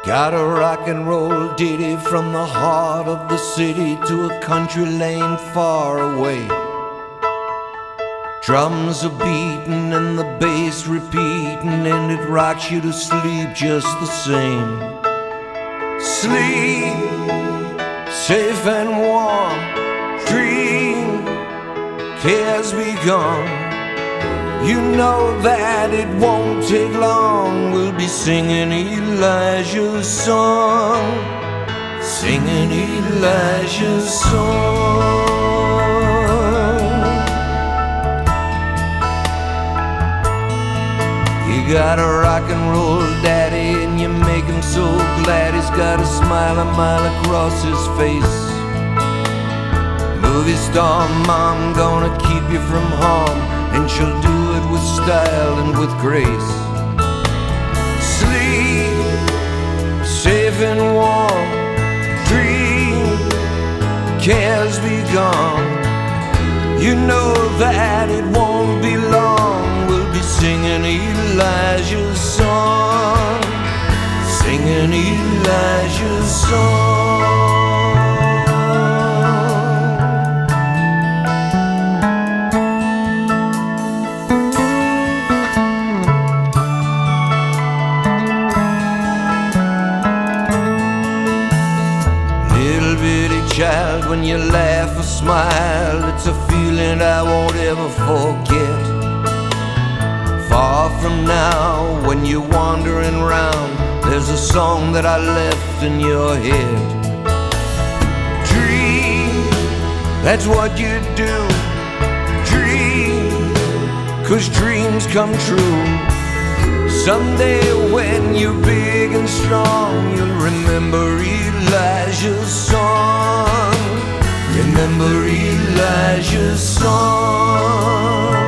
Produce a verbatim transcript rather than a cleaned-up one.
Got a rock and roll ditty from the heart of the city to a country lane far away. Drums are beating and the bass repeating, and it rocks you to sleep just the same. Sleep, safe and warm, dream, cares be gone. You know that it won't take long, we'll be singing Elijah's song, singing Elijah's song. You got a rock and roll daddy and you make him so glad. He's got a smile a mile across his face. Movie star mom gonna keep you from harm, and she'll do it with style and with grace. Sleep, safe and warm, dream, cares be gone. You know that it won't be long, we'll be singing Elijah's song, singing Elijah's song. Child, when you laugh or smile, it's a feeling I won't ever forget. Far from now, when you're wandering round, there's a song that I left in your head. Dream, that's what you do. Dream, 'cause dreams come true. Someday when you're big and strong, you'll remember Elijah's song, remember Elijah's song.